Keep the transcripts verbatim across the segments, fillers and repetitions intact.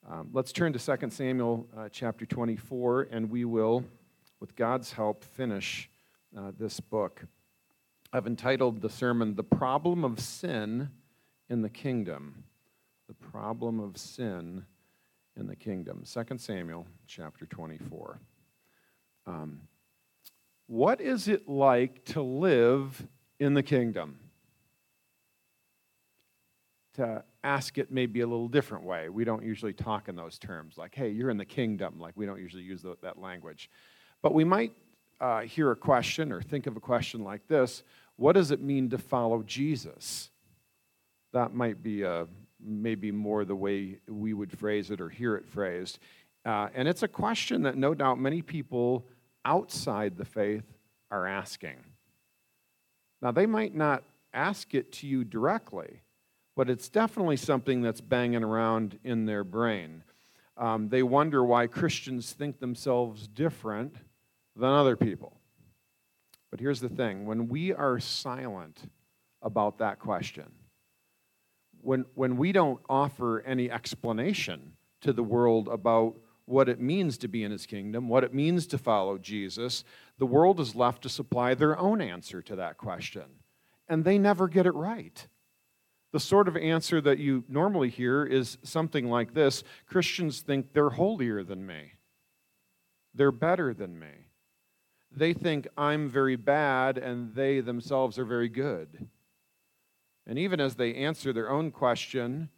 Um, let's turn to Second Samuel uh, chapter twenty-four, and we will, with God's help, finish uh, this book. I've entitled the sermon, The Problem of Sin in the Kingdom. The Problem of Sin in the Kingdom. Second Samuel chapter twenty-four. Um, what is it like to live in the kingdom? To ask it maybe a little different way. We don't usually talk in those terms, like, hey, you're in the kingdom. Like, we don't usually use the, that language. But we might uh, hear a question or think of a question like this: what does it mean to follow Jesus? That might be a, maybe more the way we would phrase it or hear it phrased. Uh, and it's a question that no doubt many people outside the faith are asking. Now, they might not ask it to you directly, but it's definitely something that's banging around in their brain. Um, they wonder why Christians think themselves different than other people. But here's the thing: when we are silent about that question, when, when we don't offer any explanation to the world about what it means to be in his kingdom, what it means to follow Jesus, the world is left to supply their own answer to that question. And they never get it right. The sort of answer that you normally hear is something like this: Christians think they're holier than me. They're better than me. They think I'm very bad and they themselves are very good. And even as they answer their own question,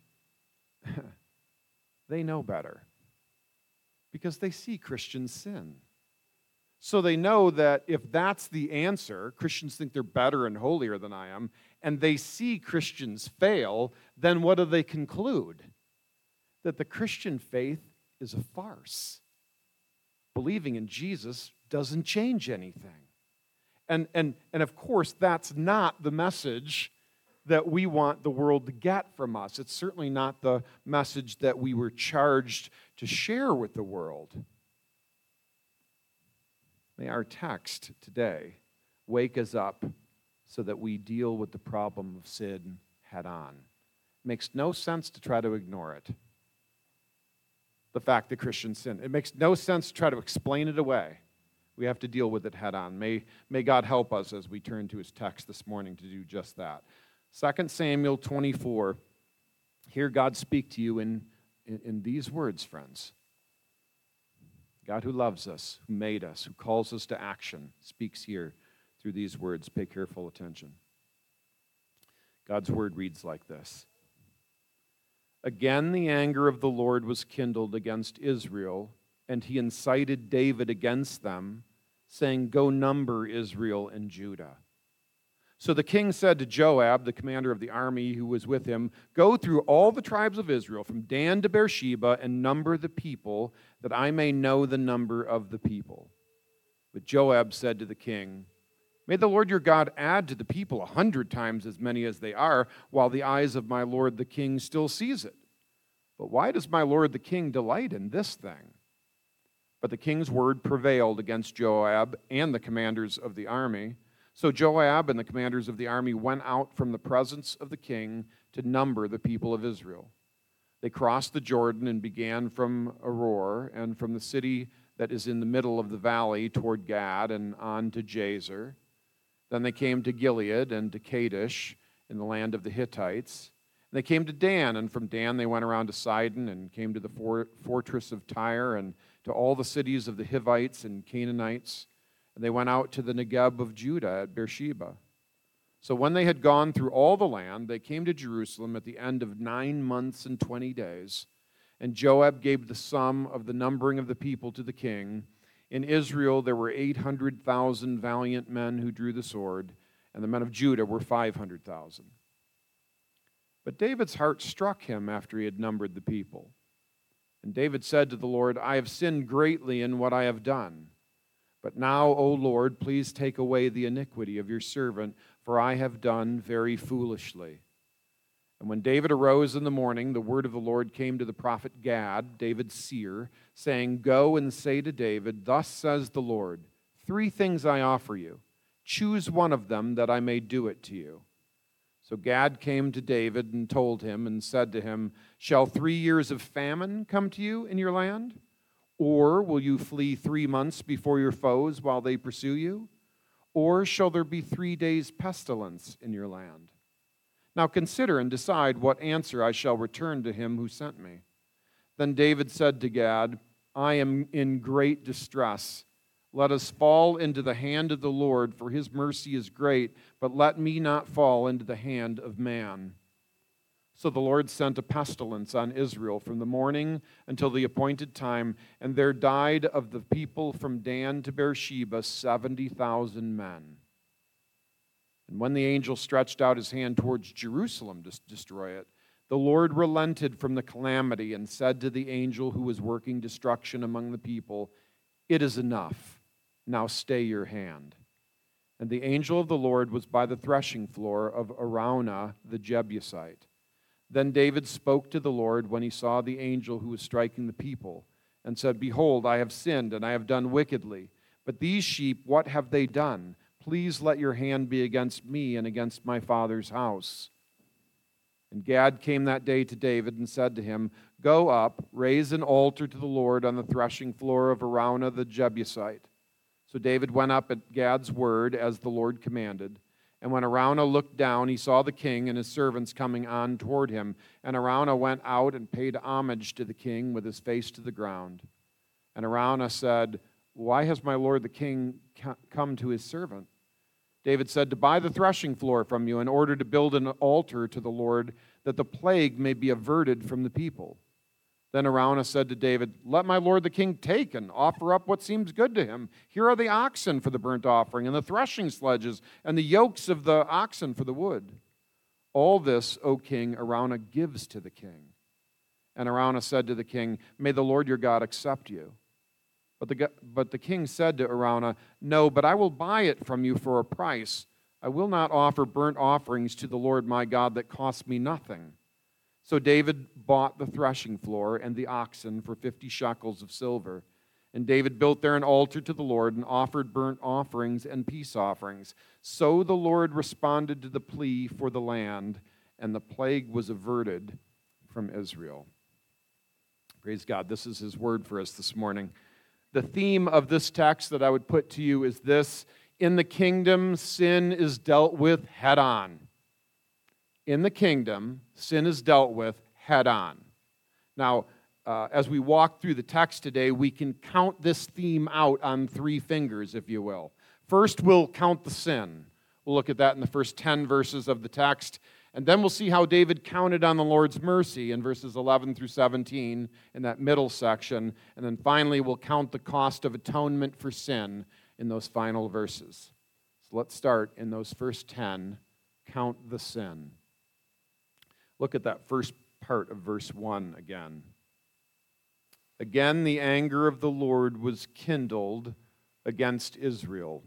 they know better because they see Christians sin. So they know that if that's the answer, Christians think they're better and holier than I am, and they see Christians fail, then what do they conclude? That the Christian faith is a farce. Believing in Jesus doesn't change anything. And, and, and of course, that's not the message that we want the world to get from us. It's certainly not the message that we were charged to share with the world. May our text today wake us up so that we deal with the problem of sin head on. It makes no sense to try to ignore it. The fact that Christians sin. It makes no sense to try to explain it away. We have to deal with it head on. May, may God help us as we turn to his text this morning to do just that. Second Samuel twenty-four. Hear God speak to you in, in, in these words, friends. God who loves us, who made us, who calls us to action, speaks here through these words. Pay careful attention. God's word reads like this. Again, the anger of the Lord was kindled against Israel, and he incited David against them, saying, Go number Israel and Judah. So the king said to Joab, the commander of the army who was with him, Go through all the tribes of Israel, from Dan to Beersheba, and number the people, that I may know the number of the people. But Joab said to the king, May the Lord your God add to the people a hundred times as many as they are, while the eyes of my lord the king still sees it. But why does my lord the king delight in this thing? But the king's word prevailed against Joab and the commanders of the army. So Joab and the commanders of the army went out from the presence of the king to number the people of Israel. They crossed the Jordan and began from Aroer and from the city that is in the middle of the valley toward Gad and on to Jazer. Then they came to Gilead and to Kadesh in the land of the Hittites. And they came to Dan, and from Dan they went around to Sidon and came to the for- fortress of Tyre and to all the cities of the Hivites and Canaanites. And they went out to the Negeb of Judah at Beersheba. So when they had gone through all the land, they came to Jerusalem at the end of nine months and twenty days. And Joab gave the sum of the numbering of the people to the king. In Israel there were eight hundred thousand valiant men who drew the sword, and the men of Judah were five hundred thousand. But David's heart struck him after he had numbered the people. And David said to the Lord, I have sinned greatly in what I have done. But now, O Lord, please take away the iniquity of your servant, for I have done very foolishly. And when David arose in the morning, the word of the Lord came to the prophet Gad, David's seer, saying, Go and say to David, Thus says the Lord, Three things I offer you. Choose one of them that I may do it to you. So Gad came to David and told him and said to him, "Shall three years of famine come to you in your land? Or will you flee three months before your foes while they pursue you? Or shall there be three days' pestilence in your land? Now consider and decide what answer I shall return to him who sent me." Then David said to Gad, "I am in great distress. Let us fall into the hand of the Lord, for his mercy is great, but let me not fall into the hand of man." So the Lord sent a pestilence on Israel from the morning until the appointed time, and there died of the people from Dan to Beersheba seventy thousand men. And when the angel stretched out his hand towards Jerusalem to destroy it, the Lord relented from the calamity and said to the angel who was working destruction among the people, "It is enough. Now stay your hand." And the angel of the Lord was by the threshing floor of Araunah the Jebusite. Then David spoke to the Lord when he saw the angel who was striking the people, and said, "Behold, I have sinned, and I have done wickedly. But these sheep, what have they done? Please let your hand be against me and against my father's house." And Gad came that day to David and said to him, "Go up, raise an altar to the Lord on the threshing floor of Araunah the Jebusite." So David went up at Gad's word, as the Lord commanded. And when Araunah looked down, he saw the king and his servants coming on toward him. And Araunah went out and paid homage to the king with his face to the ground. And Araunah said, "Why has my lord the king come to his servant?" David said, "To buy the threshing floor from you in order to build an altar to the Lord, that the plague may be averted from the people." Then Araunah said to David, "Let my lord the king take and offer up what seems good to him. Here are the oxen for the burnt offering, and the threshing sledges, and the yokes of the oxen for the wood." All this, O king, Araunah gives to the king. And Araunah said to the king, "May the Lord your God accept you." But the, but the king said to Araunah, "No, but I will buy it from you for a price. I will not offer burnt offerings to the Lord my God that cost me nothing." So David bought the threshing floor and the oxen for fifty shekels of silver. And David built there an altar to the Lord and offered burnt offerings and peace offerings. So the Lord responded to the plea for the land, and the plague was averted from Israel. Praise God. This is his word for us this morning. The theme of this text that I would put to you is this: in the kingdom, sin is dealt with head on. In the kingdom, sin is dealt with head on. Now, uh, as we walk through the text today, we can count this theme out on three fingers, if you will. First, we'll count the sin. We'll look at that in the first ten verses of the text. And then we'll see how David counted on the Lord's mercy in verses eleven through seventeen in that middle section. And then finally, we'll count the cost of atonement for sin in those final verses. So let's start in those first ten. Count the sin. Look at that first part of verse one again. Again, the anger of the Lord was kindled against Israel.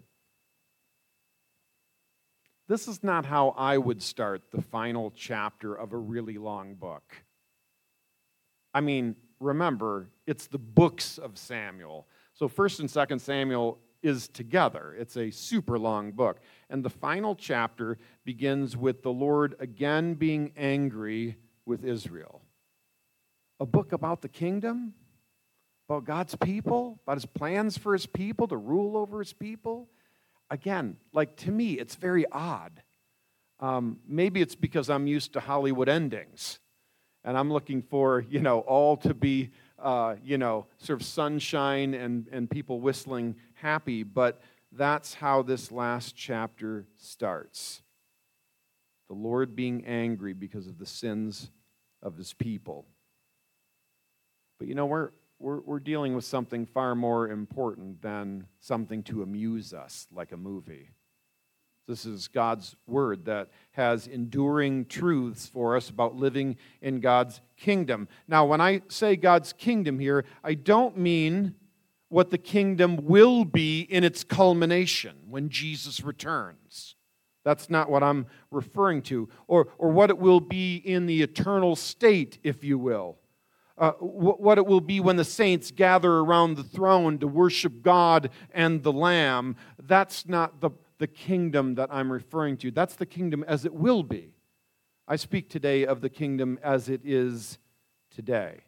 This is not how I would start the final chapter of a really long book. I mean, remember, it's the books of Samuel. So First and Second Samuel is together. It's a super long book. And the final chapter begins with the Lord again being angry with Israel. A book about the kingdom, about God's people, about his plans for his people, to rule over his people. Again, like to me, it's very odd. Um, maybe it's because I'm used to Hollywood endings. And I'm looking for, you know, all to be, uh, you know, sort of sunshine and, and people whistling happy. But that's how this last chapter starts. The Lord being angry because of the sins of his people. But, you know, we're, we're, we're dealing with something far more important than something to amuse us, like a movie. This is God's word that has enduring truths for us about living in God's kingdom. Now, when I say God's kingdom here, I don't mean what the kingdom will be in its culmination when Jesus returns. That's not what I'm referring to. Or, or what it will be in the eternal state, if you will. Uh, what it will be when the saints gather around the throne to worship God and the Lamb. That's not the the kingdom that I'm referring to. That's the kingdom as it will be. I speak today of the kingdom as it is today.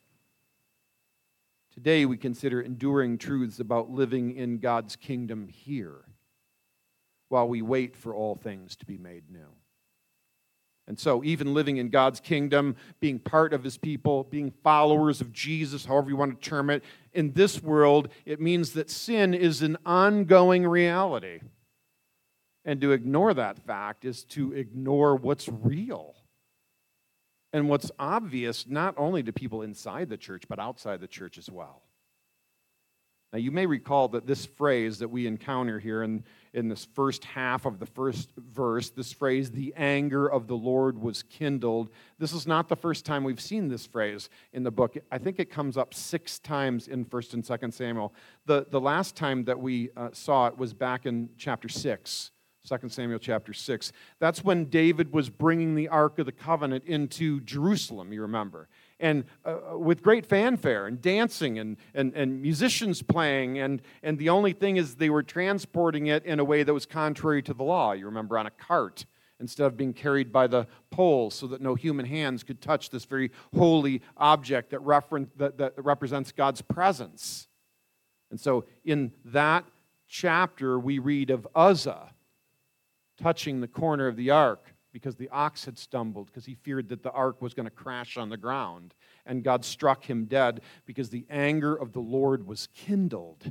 Today we consider enduring truths about living in God's kingdom here while we wait for all things to be made new. And so even living in God's kingdom, being part of His people, being followers of Jesus, however you want to term it, in this world, it means that sin is an ongoing reality. And to ignore that fact is to ignore what's real and what's obvious not only to people inside the church, but outside the church as well. Now, you may recall that this phrase that we encounter here in, in this first half of the first verse, this phrase, the anger of the Lord was kindled, this is not the first time we've seen this phrase in the book. I think it comes up six times in First and Second Samuel. The, the last time that we uh, saw it was back in chapter six. Second Samuel chapter six. That's when David was bringing the Ark of the Covenant into Jerusalem, you remember. And uh, with great fanfare and dancing and, and, and musicians playing. And, and the only thing is they were transporting it in a way that was contrary to the law. You remember, on a cart instead of being carried by the poles so that no human hands could touch this very holy object that, referen- that, that represents God's presence. And so in that chapter we read of Uzzah touching the corner of the ark because the ox had stumbled, because he feared that the ark was going to crash on the ground. And God struck him dead because the anger of the Lord was kindled.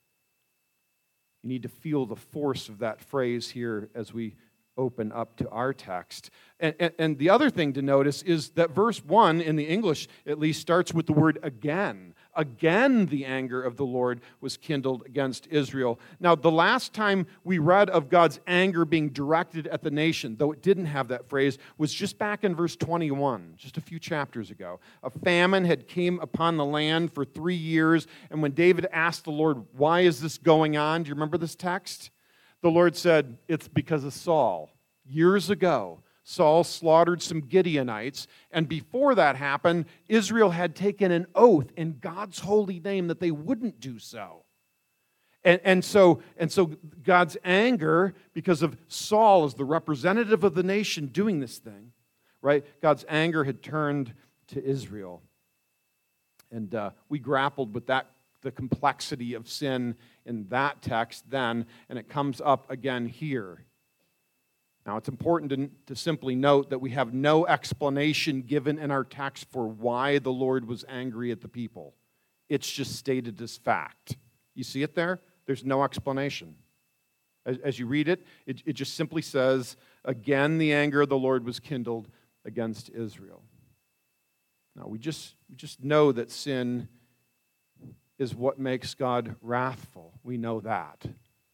You need to feel the force of that phrase here as we open up to our text. And, and, and the other thing to notice is that verse one in the English at least starts with the word again. Again, the anger of the Lord was kindled against Israel. Now, the last time we read of God's anger being directed at the nation, though it didn't have that phrase, was just back in verse twenty-one, just a few chapters ago. A famine had came upon the land for three years, and when David asked the Lord, why is this going on? Do you remember this text? The Lord said, it's because of Saul. Years ago, Saul slaughtered some Gideonites, and before that happened, Israel had taken an oath in God's holy name that they wouldn't do so. And, and, so, and so God's anger, because of Saul as the representative of the nation doing this thing, right? God's anger had turned to Israel. And uh, we grappled with that, the complexity of sin in that text then, and it comes up again here. Now, it's important to, to simply note that we have no explanation given in our text for why the Lord was angry at the people. It's just stated as fact. You see it there? There's no explanation. As, as you read it, it, it just simply says, again, the anger of the Lord was kindled against Israel. Now, we just, we just know that sin is what makes God wrathful. We know that.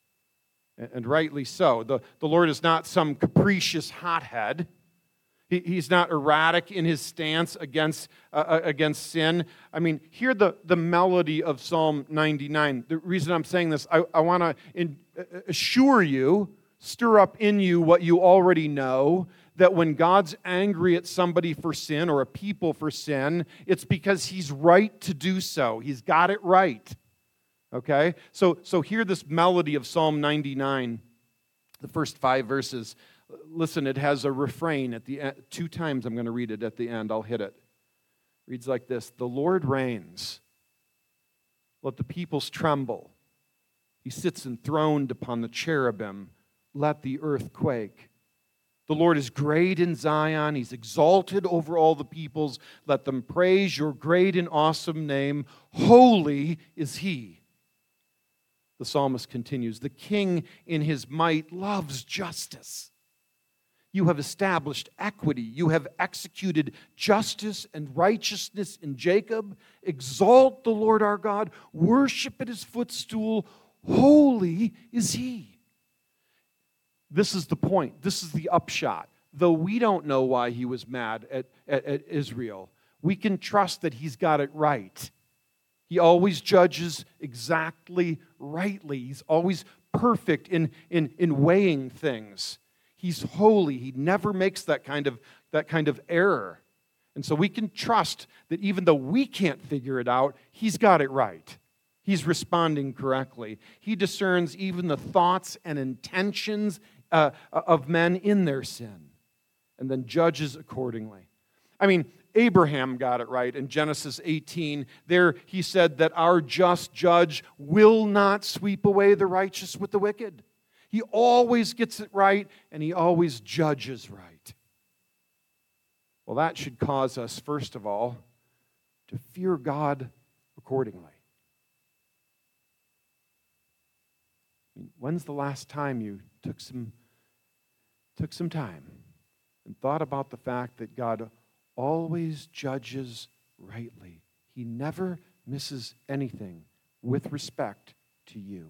And rightly so. The, the Lord is not some capricious hothead. He, he's not erratic in his stance against, uh, against sin. I mean, hear the, the melody of Psalm ninety-nine. The reason I'm saying this, I, I want to assure you, stir up in you what you already know, that when God's angry at somebody for sin or a people for sin, it's because He's right to do so. He's got it right. Okay? So, so hear this melody of Psalm ninety-nine, the first five verses. Listen, it has a refrain at the end. Two times I'm going to read it at the end. I'll hit it. It reads like this: the Lord reigns. Let the peoples tremble. He sits enthroned upon the cherubim. Let the earth quake. The Lord is great in Zion. He's exalted over all the peoples. Let them praise your great and awesome name. Holy is He. The psalmist continues, the king in his might loves justice. You have established equity. You have executed justice and righteousness in Jacob. Exalt the Lord our God. Worship at His footstool. Holy is He. This is the point. This is the upshot. Though we don't know why He was mad at, at, at Israel, we can trust that He's got it right. He always judges exactly rightly. He's always perfect in, in, in weighing things. He's holy. He never makes that kind of, that kind of error. And so we can trust that even though we can't figure it out, He's got it right. He's responding correctly. He discerns even the thoughts and intentions uh, of men in their sin. and then judges accordingly. I mean, Abraham got it right in Genesis eighteen. There he said that our just judge will not sweep away the righteous with the wicked. He always gets it right, and he always judges right. Well, that should cause us, first of all, to fear God accordingly. I mean, when's the last time you took some, took some time and thought about the fact that God always judges rightly? He never misses anything with respect to you.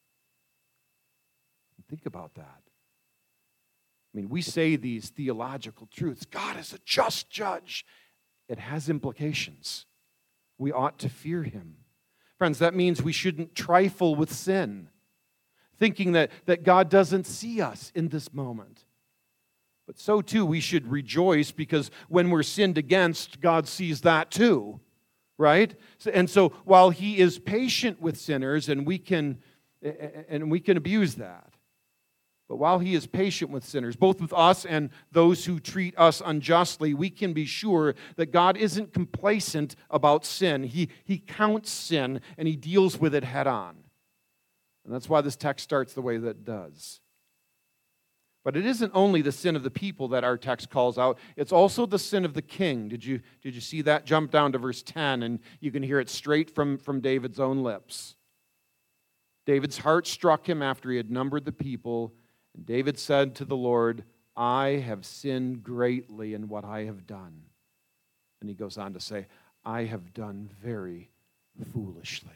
Think about that. I mean, we say these theological truths. God is a just judge. It has implications. We ought to fear him. Friends, that means we shouldn't trifle with sin, thinking that, that God doesn't see us in this moment. But so too, we should rejoice because when we're sinned against, God sees that too, right? And so while he is patient with sinners, and we can, and we can abuse that, but while he is patient with sinners, both with us and those who treat us unjustly, we can be sure that God isn't complacent about sin. He, he counts sin and he deals with it head on. And that's why this text starts the way that it does. But it isn't only the sin of the people that our text calls out, it's also the sin of the king. Did you, did you see that? Jump down to verse ten, and you can hear it straight from, from David's own lips. David's heart struck him after he had numbered the people. And David said to the Lord, I have sinned greatly in what I have done. And he goes on to say, I have done very foolishly.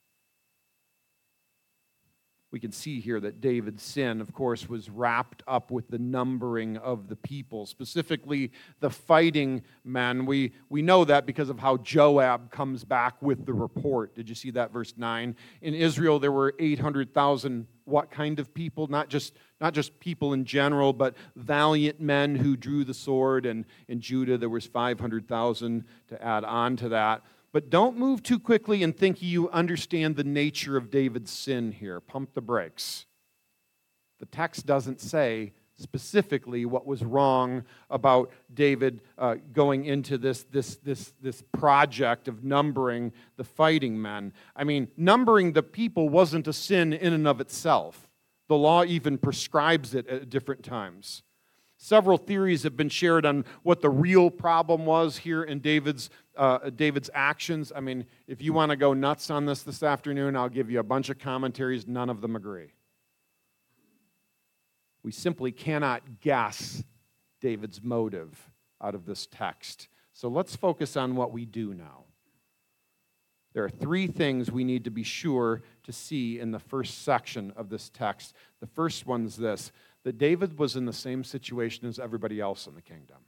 We can see here that David's sin, of course, was wrapped up with the numbering of the people, specifically the fighting men. We, we know that because of how Joab comes back with the report. Did you see that, verse nine? In Israel, there were eight hundred thousand what kind of people? Not just, not just people in general, but valiant men who drew the sword. And in Judah, there was five hundred thousand to add on to that. But don't move too quickly and think you understand the nature of David's sin here. Pump the brakes. The text doesn't say specifically what was wrong about David uh, going into this, this, this, this project of numbering the fighting men. I mean, numbering the people wasn't a sin in and of itself. The law even prescribes it at different times. Several theories have been shared on what the real problem was here in David's uh, David's actions. I mean, if you want to go nuts on this this afternoon, I'll give you a bunch of commentaries. None of them agree. We simply cannot guess David's motive out of this text. So let's focus on what we do know. There are three things we need to be sure to see in the first section of this text. The first one is this, that David was in the same situation as everybody else in the kingdom.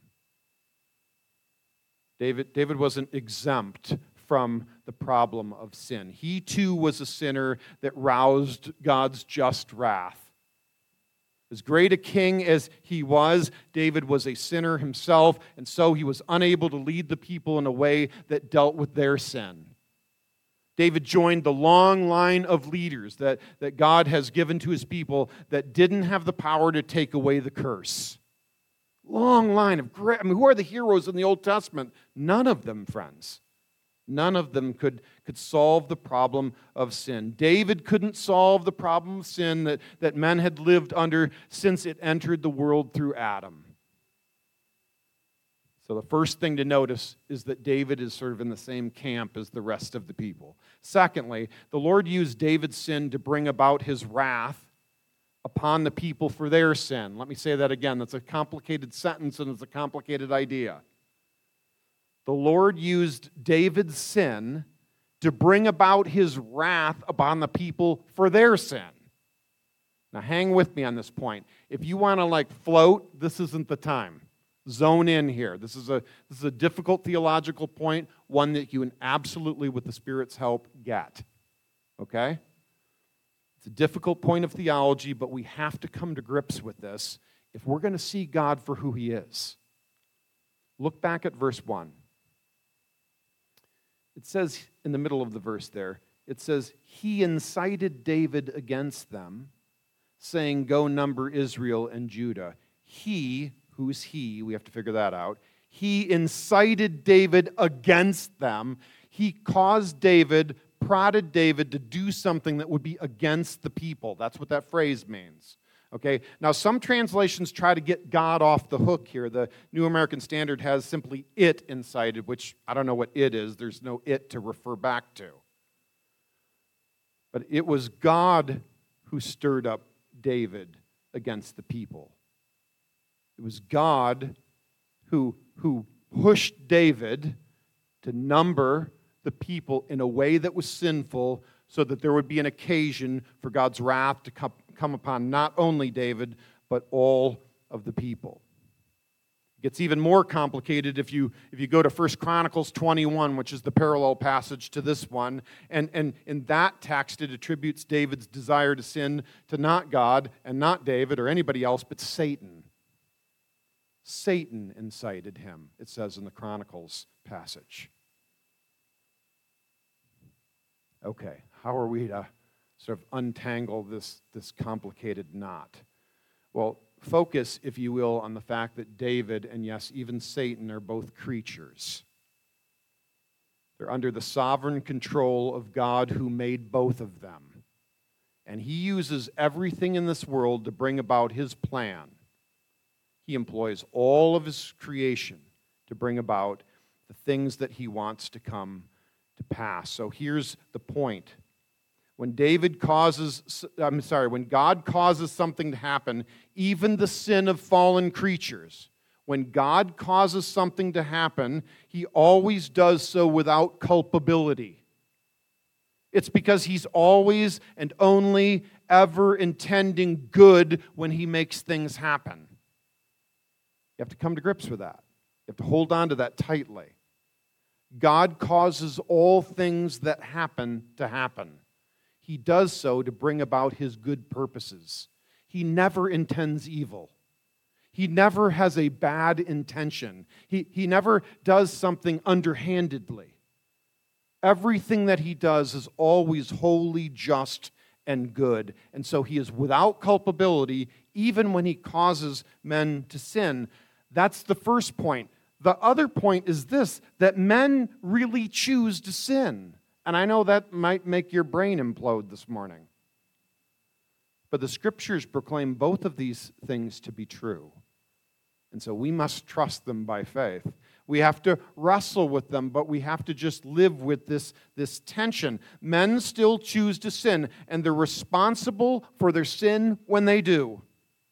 David, David wasn't exempt from the problem of sin. He too was a sinner that roused God's just wrath. As great a king as he was, David was a sinner himself, and so he was unable to lead the people in a way that dealt with their sin. David joined the long line of leaders that, that God has given to his people that didn't have the power to take away the curse. Long line of great, I mean, who are the heroes in the Old Testament? None of them, friends. None of them could, could solve the problem of sin. David couldn't solve the problem of sin that, that men had lived under since it entered the world through Adam. So the first thing to notice is that David is sort of in the same camp as the rest of the people. Secondly, the Lord used David's sin to bring about his wrath upon the people for their sin. Let me say that again. That's a complicated sentence and it's a complicated idea. The Lord used David's sin to bring about his wrath upon the people for their sin. Now hang with me on this point. If you want to like float, this isn't the time. Zone in here. This is a this is a difficult theological point, one that you can absolutely, with the Spirit's help, get. Okay? It's a difficult point of theology, but we have to come to grips with this if we're going to see God for who he is. Look back at verse one. It says in the middle of the verse there, it says, he incited David against them, saying, go number Israel and Judah. He, Who's he? We have to figure that out. He incited David against them. He caused David, prodded David to do something that would be against the people. That's what that phrase means. Okay, now some translations try to get God off the hook here. The New American Standard has simply it incited, which I don't know what it is. There's no it to refer back to. But it was God who stirred up David against the people. It was God who, who pushed David to number the people in a way that was sinful so that there would be an occasion for God's wrath to come, come upon not only David, but all of the people. It gets even more complicated if you, if you go to First Chronicles twenty-one, which is the parallel passage to this one. And, and in that text, it attributes David's desire to sin to not God and not David or anybody else, but Satan. Satan incited him, it says in the Chronicles passage. Okay, how are we to sort of untangle this, this complicated knot? Well, focus, if you will, on the fact that David and, yes, even Satan are both creatures. They're under the sovereign control of God who made both of them. And he uses everything in this world to bring about his plan. He employs all of his creation to bring about the things that he wants to come to pass. So here's the point. When David causes, I'm sorry, when God causes something to happen, even the sin of fallen creatures, when God causes something to happen, he always does so without culpability. It's because he's always and only ever intending good when he makes things happen. You have to come to grips with that. You have to hold on to that tightly. God causes all things that happen to happen. He does so to bring about his good purposes. He never intends evil. He never has a bad intention. He, he never does something underhandedly. Everything that he does is always wholly just and good. And so he is without culpability even when he causes men to sin. That's the first point. The other point is this, that men really choose to sin. And I know that might make your brain implode this morning. But the Scriptures proclaim both of these things to be true. And so we must trust them by faith. We have to wrestle with them, but we have to just live with this, this tension. Men still choose to sin, and they're responsible for their sin when they do.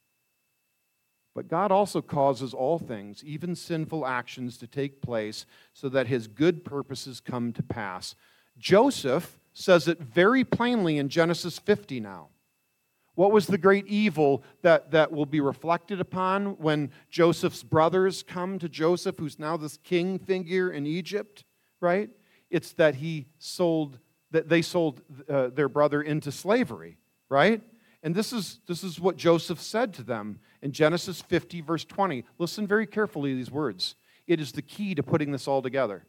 But God also causes all things, even sinful actions, to take place so that his good purposes come to pass. Joseph says it very plainly in Genesis fifty now. What was the great evil that, that will be reflected upon when Joseph's brothers come to Joseph, who's now this king figure in Egypt, right? It's that he sold, that they sold uh, their brother into slavery, right? And this is, this is what Joseph said to them in Genesis fifty, verse twenty. Listen very carefully to these words. It is the key to putting this all together.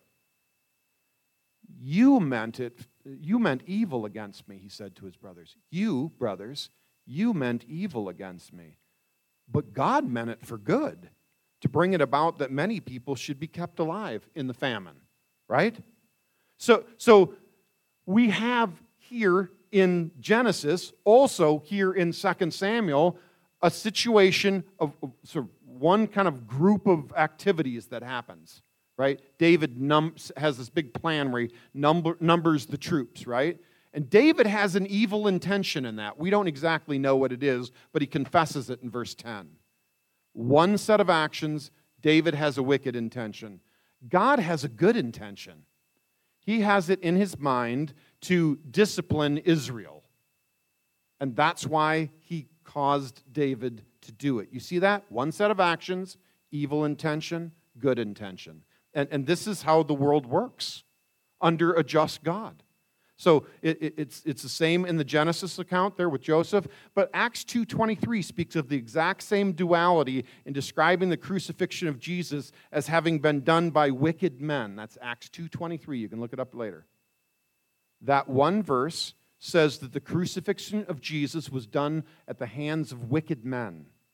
You meant it, you meant evil against me, he said to his brothers. You, brothers, you meant evil against me. But God meant it for good, to bring it about that many people should be kept alive in the famine, right? So, so we have here in Genesis, also here in Second Samuel, a situation of, of sort of one kind of group of activities that happens, right? David num- has this big plan where he number, numbers the troops, right? And David has an evil intention in that. We don't exactly know what it is, but he confesses it in verse ten. One set of actions, David has a wicked intention. God has a good intention. He has it in his mind to discipline Israel. And that's why he caused David to do it. You see that? One set of actions, evil intention, good intention. And, and this is how the world works under a just God. So it, it, it's, it's the same in the Genesis account there with Joseph, but Acts two twenty-three speaks of the exact same duality in describing the crucifixion of Jesus as having been done by wicked men. That's Acts two twenty-three. You can look it up later. That one verse says that the crucifixion of Jesus was done at the hands of wicked men.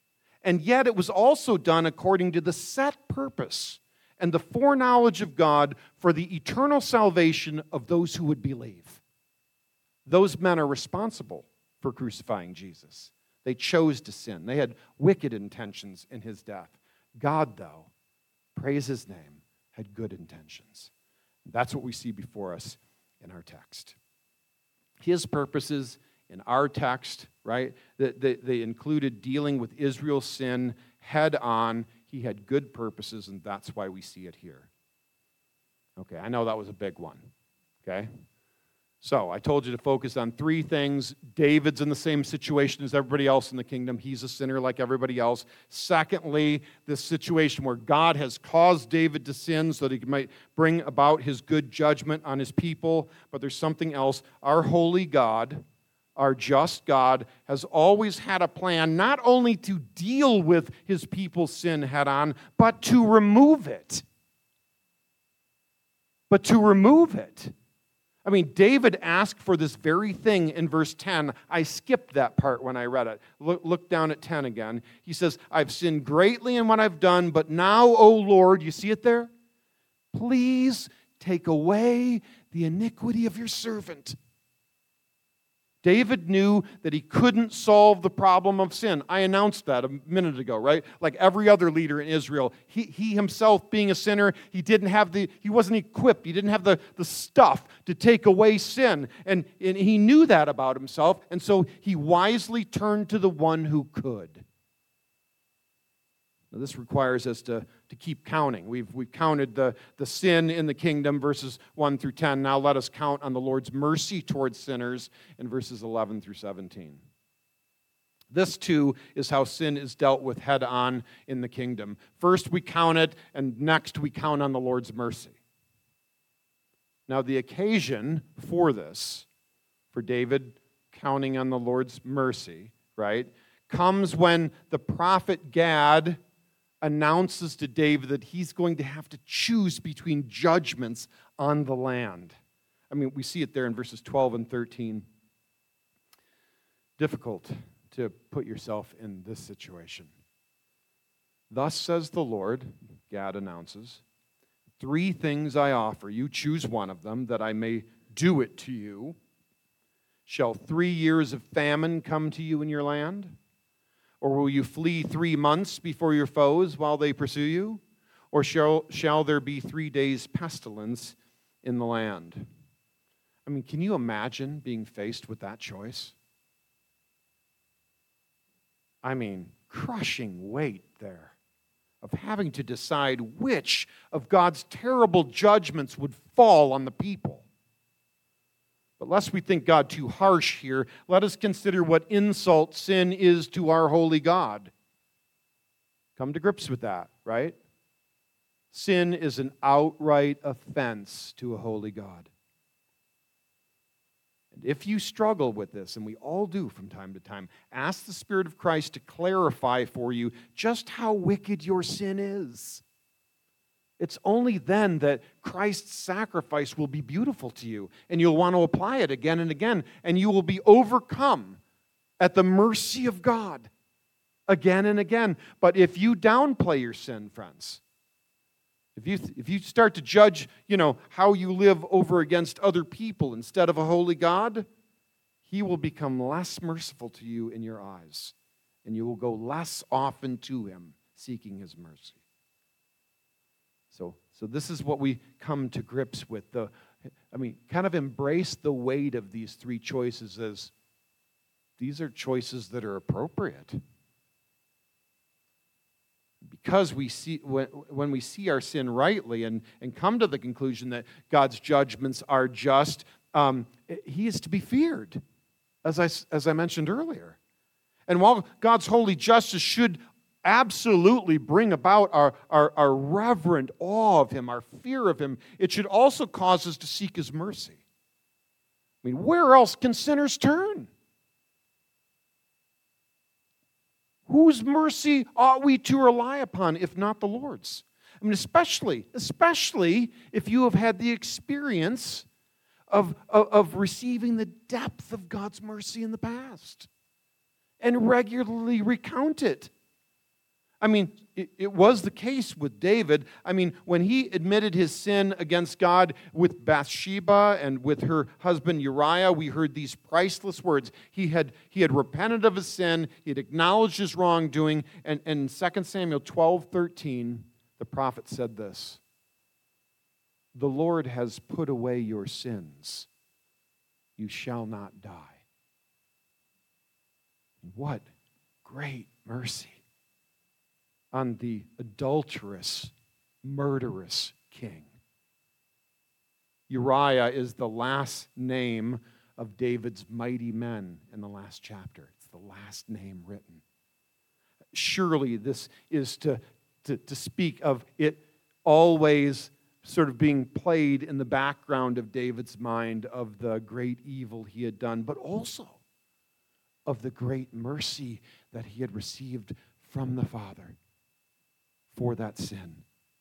And yet it was also done according to the set purpose and the foreknowledge of God for the eternal salvation of those who would believe. Those men are responsible for crucifying Jesus. They chose to sin. They had wicked intentions in his death. God, though, praise his name, had good intentions. That's what we see before us in our text. His purposes in our text, right, they, they, they included dealing with Israel's sin head on. He had good purposes, and that's why we see it here. Okay, I know that was a big one, okay? So I told you to focus on three things. David's in the same situation as everybody else in the kingdom. He's a sinner like everybody else. Secondly, this situation where God has caused David to sin so that he might bring about his good judgment on his people. But there's something else. Our holy God, our just God, has always had a plan not only to deal with his people's sin head on, but to remove it. But to remove it. I mean, David asked for this very thing in verse ten. I skipped that part when I read it. Look, look down at ten again. He says, I've sinned greatly in what I've done, but now, O Lord, you see it there? Please take away the iniquity of your servant. David knew that he couldn't solve the problem of sin. I announced that a minute ago, right? Like every other leader in Israel, he, he himself being a sinner, he didn't have the, he wasn't equipped, he didn't have the, the stuff to take away sin. And, and he knew that about himself, and so he wisely turned to the one who could. Now, this requires us to, to keep counting. We've, we've counted the, the sin in the kingdom, verses one through ten. Now let us count on the Lord's mercy towards sinners in verses eleven through seventeen. This, too, is how sin is dealt with head-on in the kingdom. First we count it, and next we count on the Lord's mercy. Now the occasion for this, for David counting on the Lord's mercy, right, comes when the prophet Gad announces to David that he's going to have to choose between judgments on the land. I mean, we see it there in verses twelve and thirteen. Difficult to put yourself in this situation. Thus says the Lord, Gad announces, three things I offer you, choose one of them, that I may do it to you. Shall three years of famine come to you in your land? Or will you flee three months before your foes while they pursue you? Or shall, shall there be three days' pestilence in the land? I mean, can you imagine being faced with that choice? I mean, crushing weight there of having to decide which of God's terrible judgments would fall on the people. But lest we think God too harsh here, let us consider what insult sin is to our holy God. Come to grips with that, right? Sin is an outright offense to a holy God. And if you struggle with this, and we all do from time to time, ask the Spirit of Christ to clarify for you just how wicked your sin is. It's only then that Christ's sacrifice will be beautiful to you, and you'll want to apply it again and again, and you will be overcome at the mercy of God again and again. But if you downplay your sin, friends, if you, if you start to judge, you know, how you live over against other people instead of a holy God, He will become less merciful to you in your eyes, and you will go less often to Him seeking His mercy. So, so this is what we come to grips with. The, I mean, kind of embrace the weight of these three choices as these are choices that are appropriate. Because we see when, when we see our sin rightly and, and come to the conclusion that God's judgments are just, um, He is to be feared, as I, as I mentioned earlier. And while God's holy justice should absolutely bring about our, our, our reverent awe of Him, our fear of Him, it should also cause us to seek His mercy. I mean, where else can sinners turn? Whose mercy ought we to rely upon, if not the Lord's? I mean, especially, especially if you have had the experience of, of, of receiving the depth of God's mercy in the past and regularly recount it. I mean, it, it was the case with David. I mean, when he admitted his sin against God with Bathsheba and with her husband Uriah, we heard these priceless words. He had, he had repented of his sin, he had acknowledged his wrongdoing, and, and in Second Samuel twelve thirteen, the prophet said this, "The Lord has put away your sins. You shall not die." What great mercy on the adulterous, murderous king. Uriah is the last name of David's mighty men in the last chapter. It's the last name written. Surely this is to, to, to speak of it always sort of being played in the background of David's mind of the great evil he had done, but also of the great mercy that he had received from the Father for that sin.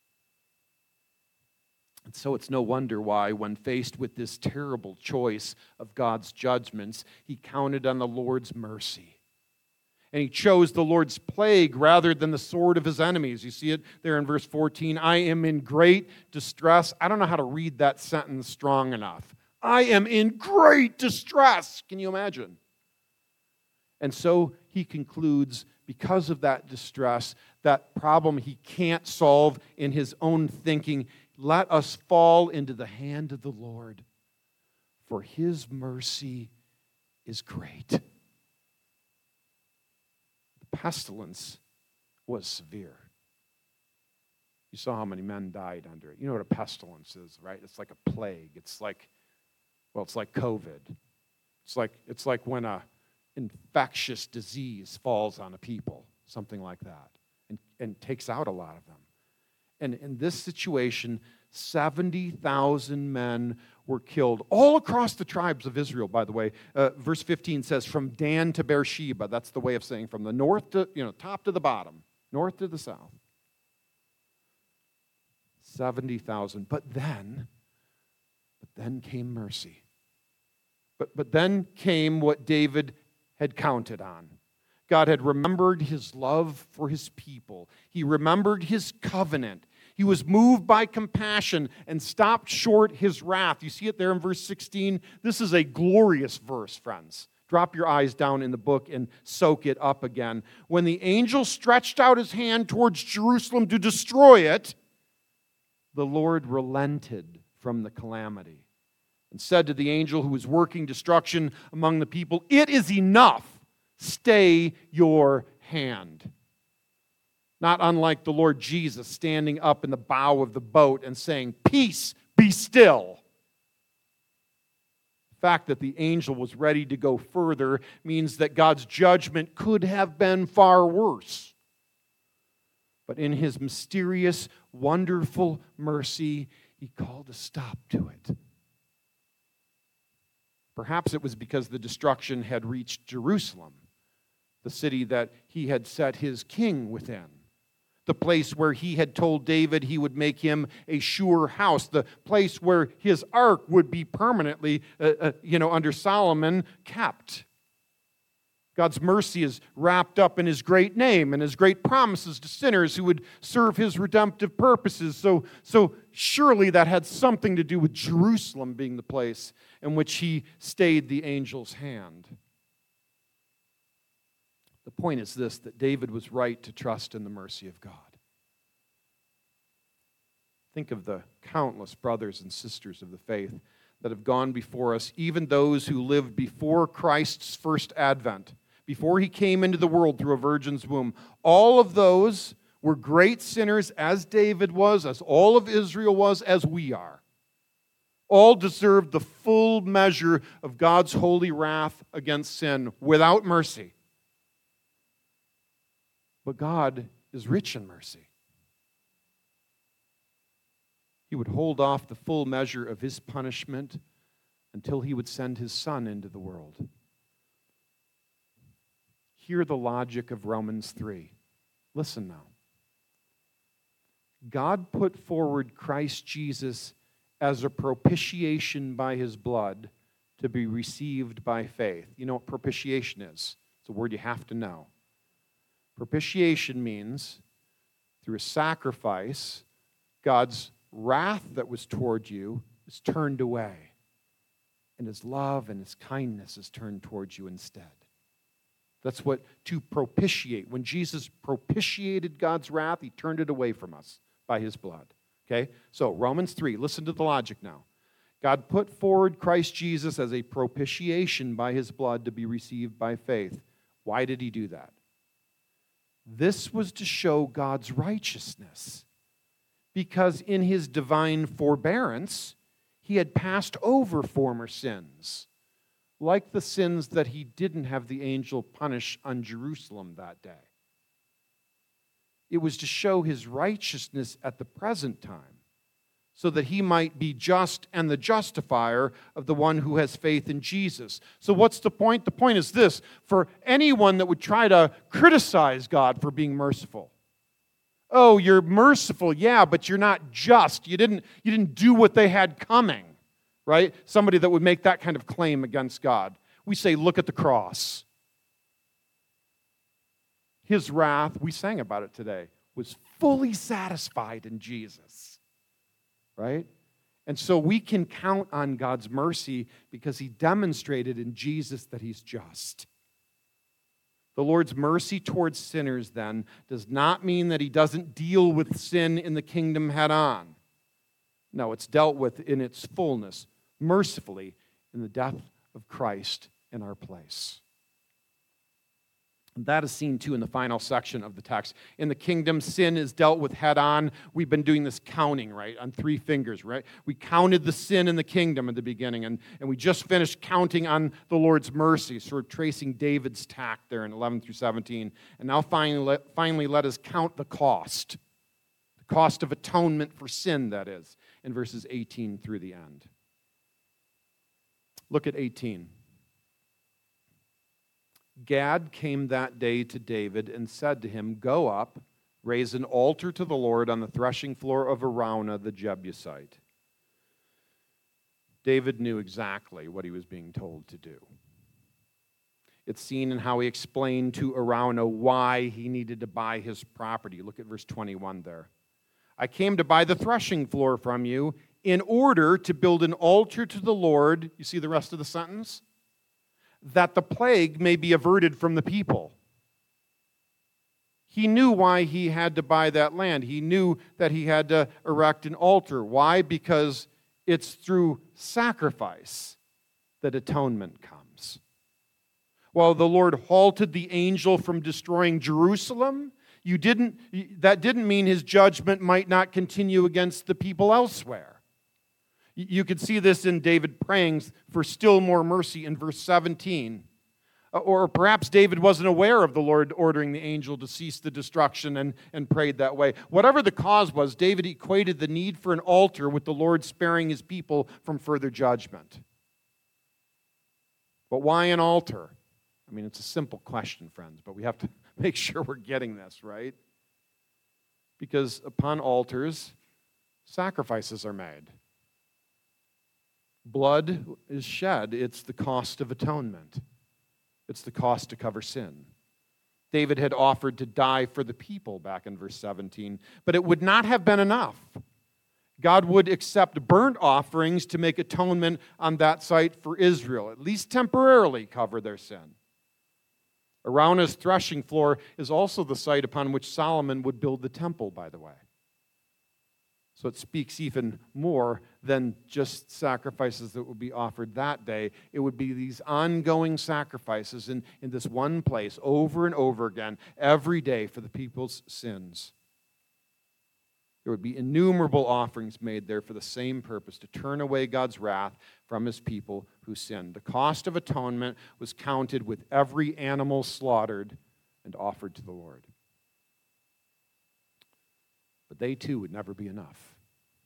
And so it's no wonder why, when faced with this terrible choice of God's judgments, he counted on the Lord's mercy. And he chose the Lord's plague rather than the sword of his enemies. You see it there in verse fourteen. I am in great distress. I don't know how to read that sentence strong enough. I am in great distress. Can you imagine? And so he concludes, because of that distress, that problem he can't solve in his own thinking, let us fall into the hand of the Lord, for his mercy is great. The pestilence was severe. You saw how many men died under it. You know what a pestilence is, right? It's like a plague. It's like, well, it's like COVID. It's like, it's like when a infectious disease falls on a people, something like that, and, and takes out a lot of them. And in this situation, seventy thousand men were killed, all across the tribes of Israel, by the way. Uh, verse fifteen says, from Dan to Beersheba. That's the way of saying from the north to, you know, top to the bottom, north to the south. seventy thousand. But then, but then came mercy. But, but then came what David had counted on. God had remembered his love for his people. He remembered his covenant. He was moved by compassion and stopped short his wrath. You see it there in verse sixteen. This is a glorious verse, friends. Drop your eyes down in the book and soak it up again. When the angel stretched out his hand towards Jerusalem to destroy it, the Lord relented from the calamity and said to the angel who was working destruction among the people, it is enough. Stay your hand. Not unlike the Lord Jesus standing up in the bow of the boat and saying, peace, be still. The fact that the angel was ready to go further means that God's judgment could have been far worse. But in his mysterious, wonderful mercy, he called a stop to it. Perhaps it was because the destruction had reached Jerusalem, the city that he had set his king within, the place where he had told David he would make him a sure house, the place where his ark would be permanently, uh, uh, you know, under Solomon, kept. God's mercy is wrapped up in his great name and his great promises to sinners who would serve his redemptive purposes. So, so surely that had something to do with Jerusalem being the place in which he stayed the angel's hand. The point is this, that David was right to trust in the mercy of God. Think of the countless brothers and sisters of the faith that have gone before us, even those who lived before Christ's first advent, before he came into the world through a virgin's womb. All of those were great sinners, as David was, as all of Israel was, as we are. All deserved the full measure of God's holy wrath against sin without mercy. But God is rich in mercy. He would hold off the full measure of his punishment until he would send his Son into the world. Hear the logic of Romans three. Listen now. God put forward Christ Jesus as a propitiation by his blood to be received by faith. You know what propitiation is? It's a word you have to know. Propitiation means Through a sacrifice, God's wrath that was toward you is turned away, and his love and his kindness is turned towards you instead. That's what to propitiate. When Jesus propitiated God's wrath, he turned it away from us by his blood. Okay? So, Romans three, listen to the logic now. God put forward Christ Jesus as a propitiation by his blood to be received by faith. Why did he do that? This was to show God's righteousness, because in his divine forbearance, he had passed over former sins, like the sins that he didn't have the angel punish on Jerusalem that day. It was to show his righteousness at the present time, so that he might be just and the justifier of the one who has faith in Jesus. So what's the point? The point is this: for anyone that would try to criticize God for being merciful. Oh, you're merciful, yeah, but you're not just. You didn't, you didn't do what they had coming, right? Somebody that would make that kind of claim against God. We say, look at the cross. His wrath, we sang about it today, was fully satisfied in Jesus, right? And so we can count on God's mercy because he demonstrated in Jesus that he's just. The Lord's mercy towards sinners, then, does not mean that he doesn't deal with sin in the kingdom head on. No, it's dealt with in its fullness, mercifully, in the death of Christ in our place. And that is seen, too, in the final section of the text. In the kingdom, sin is dealt with head on. We've been doing this counting, right, on three fingers, right? We counted the sin in the kingdom at the beginning, and, and we just finished counting on the Lord's mercy, sort of tracing David's tact there in eleven through seventeen. And now finally let, finally let us count the cost, the cost of atonement for sin, that is, in verses eighteen through the end. Look at eighteen. Gad came that day to David and said to him, "Go up, raise an altar to the Lord on the threshing floor of Araunah the Jebusite." David knew exactly what he was being told to do. It's seen in how he explained to Araunah why he needed to buy his property. Look at verse twenty-one there. "I came to buy the threshing floor from you in order to build an altar to the Lord." You see the rest of the sentence? "That the plague may be averted from the people." He knew why he had to buy that land. He knew that he had to erect an altar. Why? Because it's through sacrifice that atonement comes. While the Lord halted the angel from destroying Jerusalem, you didn't, that didn't mean his judgment might not continue against the people elsewhere. You could see this in David praying for still more mercy in verse seventeen. Or perhaps David wasn't aware of the Lord ordering the angel to cease the destruction and, and prayed that way. Whatever the cause was, David equated the need for an altar with the Lord sparing his people from further judgment. But why an altar? I mean, it's a simple question, friends, but we have to make sure we're getting this, right? Because upon altars, sacrifices are made. Blood is shed. It's the cost of atonement. It's the cost to cover sin. David had offered to die for the people back in verse seventeen, but it would not have been enough. God would accept burnt offerings to make atonement on that site for Israel, at least temporarily cover their sin. Araunah's threshing floor is also the site upon which Solomon would build the temple, by the way. So it speaks even more than just sacrifices that would be offered that day. It would be these ongoing sacrifices in, in this one place over and over again, every day for the people's sins. There would be innumerable offerings made there for the same purpose, to turn away God's wrath from his people who sinned. The cost of atonement was counted with every animal slaughtered and offered to the Lord. But they too would never be enough.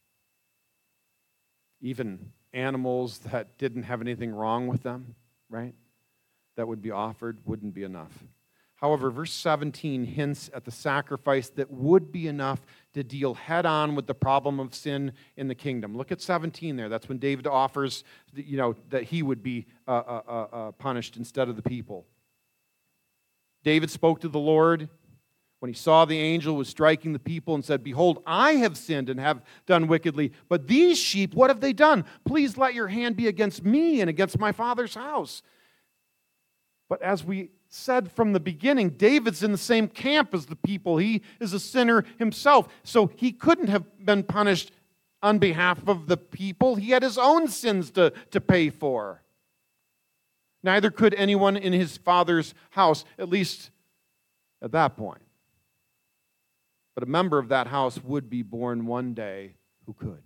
Even animals that didn't have anything wrong with them, right, that would be offered wouldn't be enough. However, verse seventeen hints at the sacrifice that would be enough to deal head on with the problem of sin in the kingdom. Look at seventeen there. That's when David offers, you know, that he would be uh, uh, uh, punished instead of the people. David spoke to the Lord. when he saw the angel was striking the people and said, "Behold, I have sinned and have done wickedly, but these sheep, what have they done? Please let your hand be against me and against my father's house." But as we said from the beginning, David's in the same camp as the people. He is a sinner himself, so he couldn't have been punished on behalf of the people. He had his own sins to, to pay for. Neither could anyone in his father's house, at least at that point. But a member of that house would be born one day who could.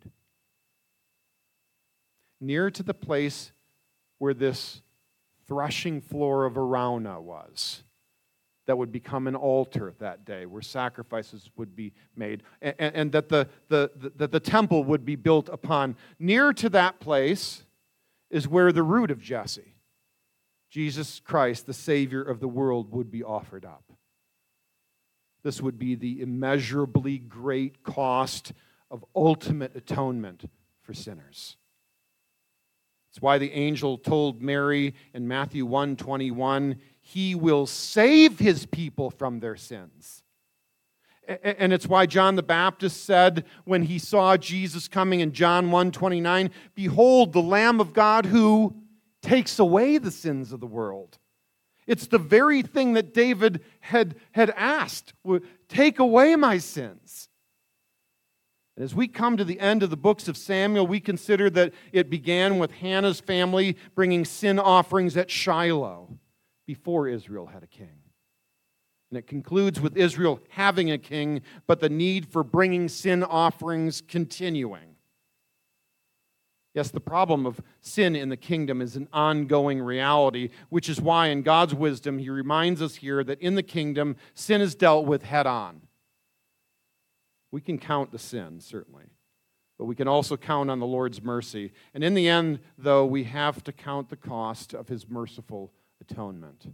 Near to the place where this threshing floor of Araunah was, that would become an altar that day, where sacrifices would be made, and, and, and that the, the, the, the temple would be built upon. Near to that place is where the root of Jesse, Jesus Christ, the Savior of the world, would be offered up. This would be the immeasurably great cost of ultimate atonement for sinners. It's why the angel told Mary in Matthew one twenty-one, he will save his people from their sins. And it's why John the Baptist said when he saw Jesus coming in John one twenty-nine, "Behold, the Lamb of God who takes away the sins of the world." It's the very thing that David had, had asked. Take away my sins. And as we come to the end of the books of Samuel, we consider that it began with Hannah's family bringing sin offerings at Shiloh before Israel had a king. And it concludes with Israel having a king, but the need for bringing sin offerings continuing. Yes, the problem of sin in the kingdom is an ongoing reality, which is why in God's wisdom, he reminds us here that in the kingdom, sin is dealt with head on. We can count the sin, certainly, but we can also count on the Lord's mercy. And in the end, though, we have to count the cost of his merciful atonement.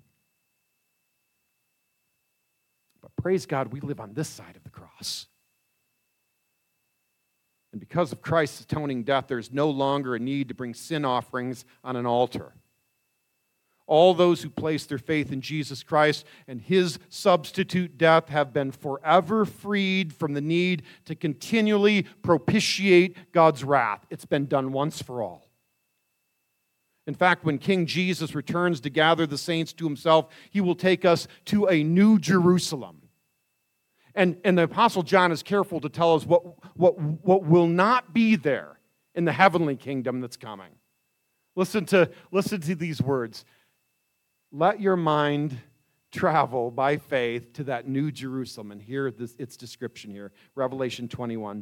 But praise God, we live on this side of the cross. And because of Christ's atoning death, there's no longer a need to bring sin offerings on an altar. All those who place their faith in Jesus Christ and his substitute death have been forever freed from the need to continually propitiate God's wrath. It's been done once for all. In fact, when King Jesus returns to gather the saints to himself, he will take us to a new Jerusalem. And, and the Apostle John is careful to tell us what, what, what will not be there in the heavenly kingdom that's coming. Listen to, listen to these words. Let your mind travel by faith to that new Jerusalem. And here this, its description here, Revelation twenty-one.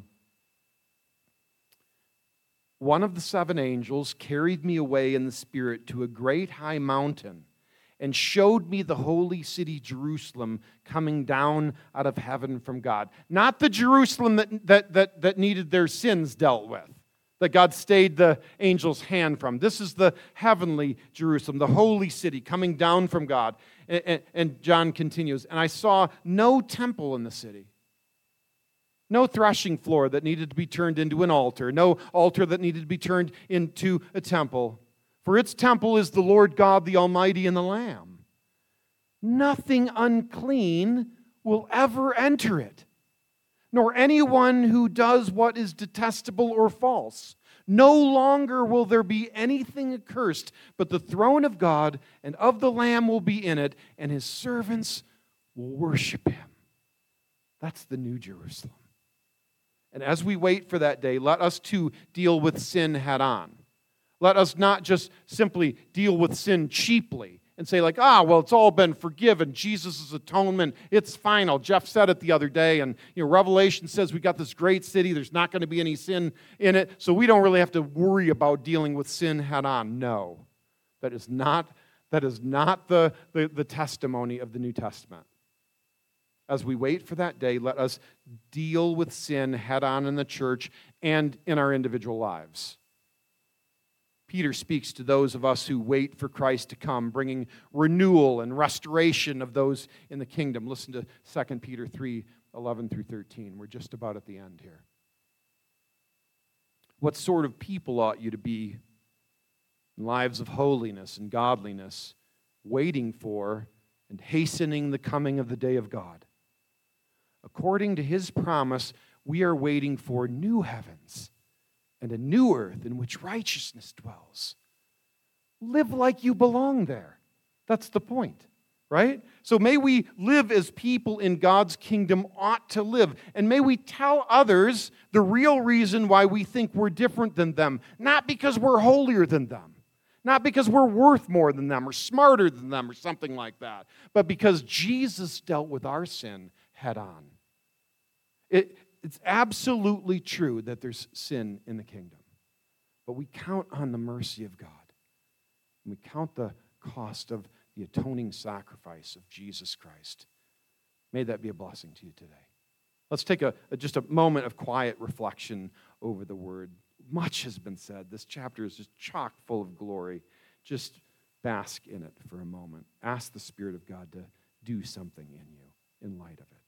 One of the seven angels carried me away in the Spirit to a great high mountain and showed me the holy city Jerusalem coming down out of heaven from God. Not the Jerusalem that, that, that, that needed their sins dealt with, that God stayed the angel's hand from. This is the heavenly Jerusalem, the holy city coming down from God. And, and, and John continues, and I saw no temple in the city. No threshing floor that needed to be turned into an altar. No altar that needed to be turned into a temple. For its temple is the Lord God, the Almighty, and the Lamb. Nothing unclean will ever enter it, nor anyone who does what is detestable or false. No longer will there be anything accursed, but the throne of God and of the Lamb will be in it, and his servants will worship him. That's the New Jerusalem. And as we wait for that day, let us too deal with sin head on. Let us not just simply deal with sin cheaply and say like, ah, well, it's all been forgiven. Jesus' atonement, it's final. Jeff said it the other day, and you know, Revelation says we got this great city. There's not going to be any sin in it, so we don't really have to worry about dealing with sin head on. No, that is not, that is not the, the, the testimony of the New Testament. As we wait for that day, let us deal with sin head on in the church and in our individual lives. Peter speaks to those of us who wait for Christ to come, bringing renewal and restoration of those in the kingdom. Listen to Second Peter three, eleven through thirteen. We're just about at the end here. What sort of people ought you to be in lives of holiness and godliness, waiting for and hastening the coming of the day of God, according to his promise, we are waiting for new heavens and a new earth in which righteousness dwells. Live like you belong there. That's the point, right? So may we live as people in God's kingdom ought to live. And may we tell others the real reason why we think we're different than them. Not because we're holier than them. Not because we're worth more than them or smarter than them or something like that. But because Jesus dealt with our sin head on. It, it's absolutely true that there's sin in the kingdom. But we count on the mercy of God. And we count the cost of the atoning sacrifice of Jesus Christ. May that be a blessing to you today. Let's take a, a just a moment of quiet reflection over the word. Much has been said. This chapter is just chock full of glory. Just bask in it for a moment. Ask the Spirit of God to do something in you in light of it.